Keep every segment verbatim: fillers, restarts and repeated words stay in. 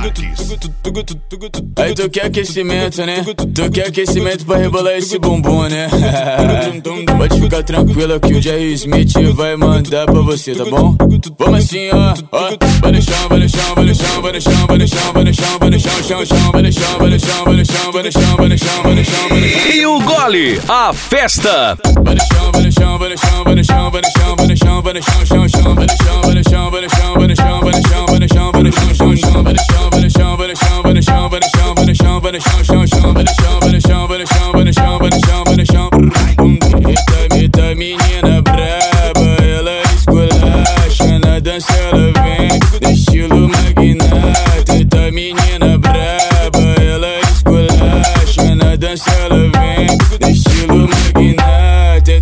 Aí tu quer aquecimento, né? Tu quer aquecimento pra rebolar esse bumbum, né? Pode ficar tranquila que o Jerry Smith vai mandar pra você, tá bom? Vamos assim, ó, ó. Vai no chão, vai no chão, vai no chão, vai no chão, vai no chão, vai no chão, vai no chão, chão, chão, vai no chão, vai no chão, vai no chão, vai no chão, vai no chão, vai no chão, vai no chão. E o Gole, a festa. Vai no chão, vai no chão, vai no chão, vai no chão, vai no chão, vai no chão, vai no chão, chão, chão, vai no chão, vai no chão, vai no chão, vai no chão, vai no chão, vai no chão, vai no chão, chão, chão, vai no chão, vai no chão, vai no chão, vai no chão, vai no chão, vai no chão, vai no chão, chão, chão, vai no chão, vai no chão, vai no chão, vai no chão, vai no chão, vai no chão. Eita, eita, menina braba, ela esculacha na dança, ela vem no estilo magnata. Eita, menina braba, ela esculacha na dança, ela vem no estilo magnata.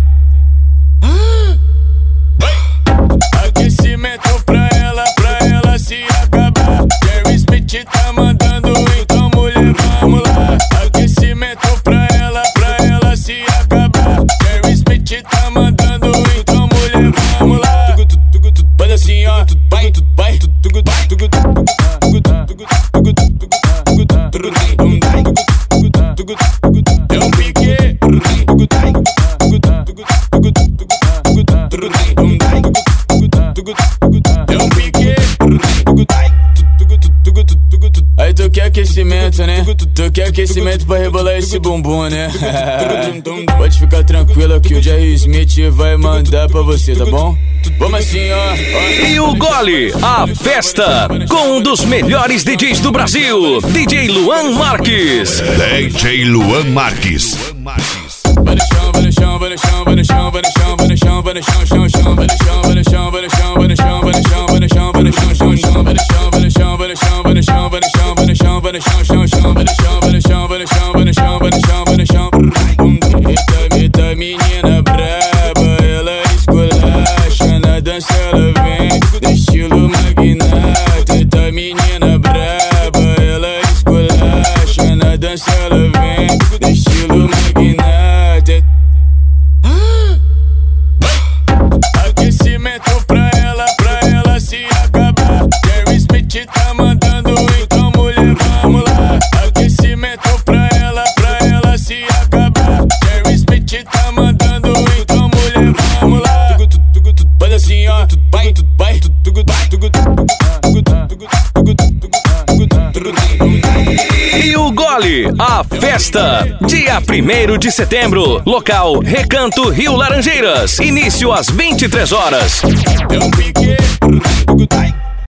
Aquecimento pra ela, pra ela se acabar. Jerry Smith tá mandando, então mulher, vamos lá. Aquecimento pra ela, pra ela se acabar. Jerry Smith tá mandando, então mulher, vamos lá. Faz assim, ó, vai, vai, é um pique. É um pique. Aí tu quer aquecimento, né? Tu quer aquecimento pra rebolar esse bumbum, né? Pode ficar tranquila que o Jerry Smith vai mandar pra você, tá bom? Vamos assim, ó, ó. E o Gole, a festa, com um dos melhores D Js do Brasil, D J Luan Marques. D J Luan Marques. Vai no chão, vai no chão, vai no chão, vai no chão, vai no chão, vai no chão, vai no chão, chão, chão, vai no chão, vai no chão, vai no chão, vai no chão, vai no chão, vai no chão, vai no chão, chão, chão, vai no chão, vai no chão, vai no chão, vai no chão, vai no chão, vai no chão, vai no chão, chão, chão, vai no chão, vai no chão, vai no chão, vai no chão, vai no chão, vai no chão. Eita, eita, menina braba, ela esculacha na dança, ela vem no estilo magnata. Eita, menina braba, ela esculacha na dança, ela vem no estilo magnata. Aquecimento pra ela, pra ela se acabar. Jerry Smith tá mandando, então mulher, vamos lá. Aquecimento pra ela, pra ela se acabar. Jerry Smith tá mandando, então mulher, vamos lá. Faz assim, ó, vai, vai, E o Gole, a festa, dia primeiro de setembro, local Recanto Rio Laranjeiras, início às vinte e três horas. É um pique.